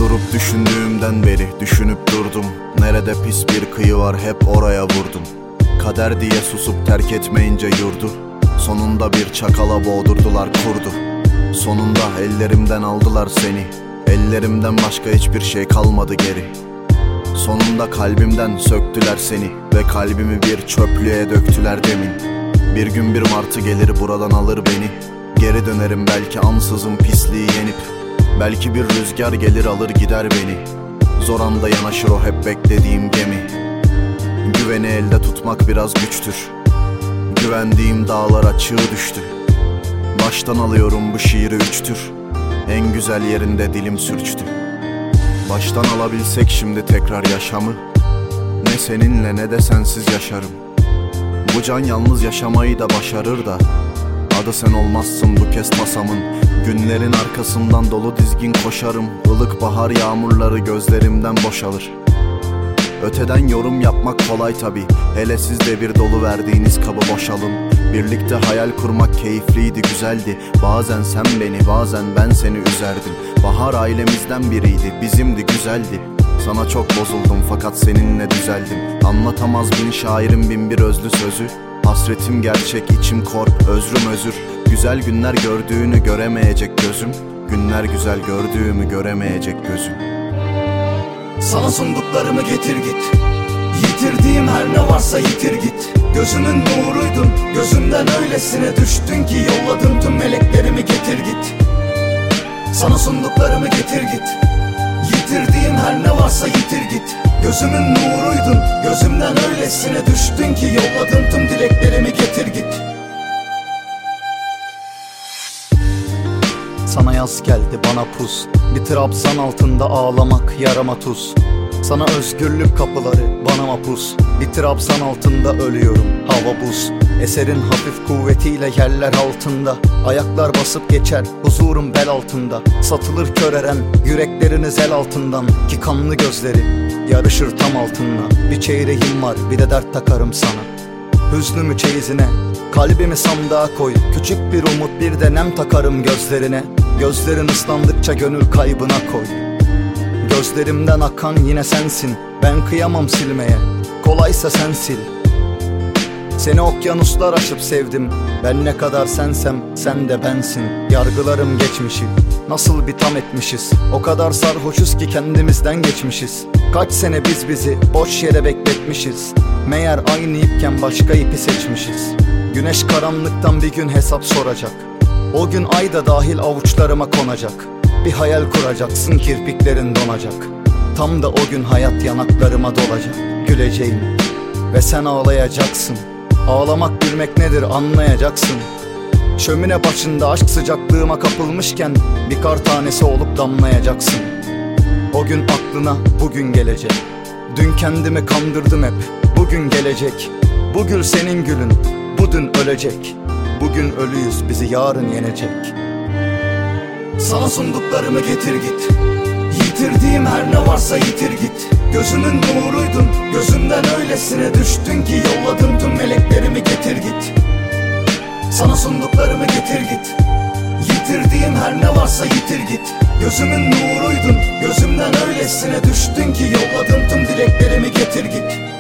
Oturup düşündüğümden beri düşünüp durdum. Nerede pis bir kıyı var hep oraya vurdum. Kader diye susup terk etmeyince yurdu. Sonunda bir çakala boğdurdular kurdu. Sonunda ellerimden aldılar seni. Ellerimden başka hiçbir şey kalmadı geri. Sonunda kalbimden söktüler seni ve kalbimi bir çöplüğe döktüler demin. Bir gün bir martı gelir buradan alır beni. Geri dönerim belki ansızın pisliği yenip. Belki bir rüzgar gelir alır gider beni. Zor anda yanaşır o hep beklediğim gemi. Güveni elde tutmak biraz güçtür. Güvendiğim dağlara çığ düştü. Baştan alıyorum bu şiiri üçtür. En güzel yerinde dilim sürçtü. Baştan alabilsek şimdi tekrar yaşamı. Ne seninle ne de sensiz yaşarım. Bu can yalnız yaşamayı da başarır da. Adı sen olmazsın bu kez tasamın. Günlerin arkasından dolu dizgin koşarım. Ilık bahar yağmurları gözlerimden boşalır. Öteden yorum yapmak kolay tabi. Hele siz de bir dolu verdiğiniz kabı boşalın. Birlikte hayal kurmak keyifliydi, güzeldi. Bazen sen beni, bazen ben seni üzerdim. Bahar ailemizden biriydi, bizimdi, güzeldi. Sana çok bozuldum fakat seninle düzeldim. Anlatamaz bin şairin bin bir özlü sözü. Hasretim gerçek, içim kork, özrüm özür. Güzel günler gördüğünü göremeyecek gözüm. Günler güzel gördüğümü göremeyecek gözüm. Sana sunduklarımı getir git. Yitirdiğim her ne varsa yitir git. Gözümün nuruydun, gözümden öylesine düştün ki yolladın tüm meleklerimi getir git. Sana sunduklarımı getir git. Yitirdiğim her ne varsa yitir git. Gözümün nuruydun, gözümden öylesine düştün ki yolladın tüm dileklerimi getir git. Sana yaz geldi bana pus. Bir trabzan altında ağlamak yarama tuz. Sana özgürlük kapıları bana mapus. Bir trabzan altında ölüyorum hava buz. Eserin hafif kuvvetiyle yerler altında. Ayaklar basıp geçer huzurum bel altında. Satılır köreren yürekleriniz el altından. Ki kanlı gözleri yarışır tam altınla. Bir çeyreğim var bir de dert takarım sana. Hüznümü çeyizine, kalbimi sandığa koy. Küçük bir umut bir de nem takarım gözlerine. Gözlerin ıslandıkça gönül kaybına koy. Gözlerimden akan yine sensin. Ben kıyamam silmeye, kolaysa sen sil. Seni okyanuslar aşıp sevdim. Ben ne kadar sensem sen de bensin. Yargılarım geçmişi nasıl bir tam etmişiz. O kadar sarhoşuz ki kendimizden geçmişiz. Kaç sene biz bizi boş yere bekletmişiz. Meğer aynı ipken başka ipi seçmişiz. Güneş karanlıktan bir gün hesap soracak. O gün ay da dahil avuçlarıma konacak. Bir hayal kuracaksın kirpiklerin donacak. Tam da o gün hayat yanaklarıma dolacak. Güleceğim ve sen ağlayacaksın. Ağlamak gülmek nedir anlayacaksın. Şömine başında aşk sıcaklığıma kapılmışken bir kar tanesi olup damlayacaksın. O gün aklına bugün gelecek. Dün kendimi kandırdım hep, bugün gelecek. Bu gül senin gülün, bu dün ölecek. Bugün ölüyüz bizi yarın yenecek. Sana sunduklarımı getir git. Yitirdiğim her ne varsa yitir git. Gözümün nuruydun, gözümden öylesine düştün ki yolladın tüm meleklerimi getir git. Sana sunduklarımı getir git. Yitirdiğim her ne varsa yitir git. Gözümün nuruydun, gözümden öylesine düştün ki yolladın tüm dileklerimi getir git.